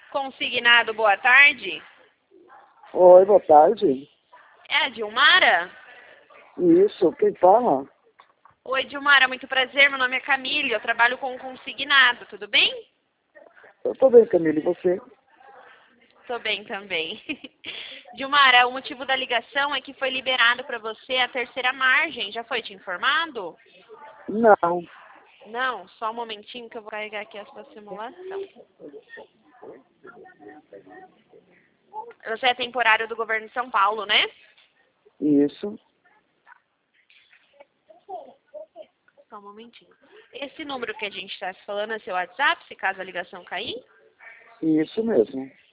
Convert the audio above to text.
Consignado, boa tarde. Oi, boa tarde. É a Dilmara? Isso, quem fala? Oi, Dilmara, muito prazer. Meu nome é Camille, eu trabalho com consignado, tudo bem? Eu tô bem, Camila, e você? Tô bem também. Dilmara, o motivo da ligação é que foi liberado para você a terceira margem. Já foi te informado? Não. Não, só um momentinho que eu vou carregar aqui a sua simulação. Você é temporário do governo de São Paulo, né? Isso. Só um momentinho. Esse número que a gente está falando é seu WhatsApp, se caso a ligação cair? Isso mesmo.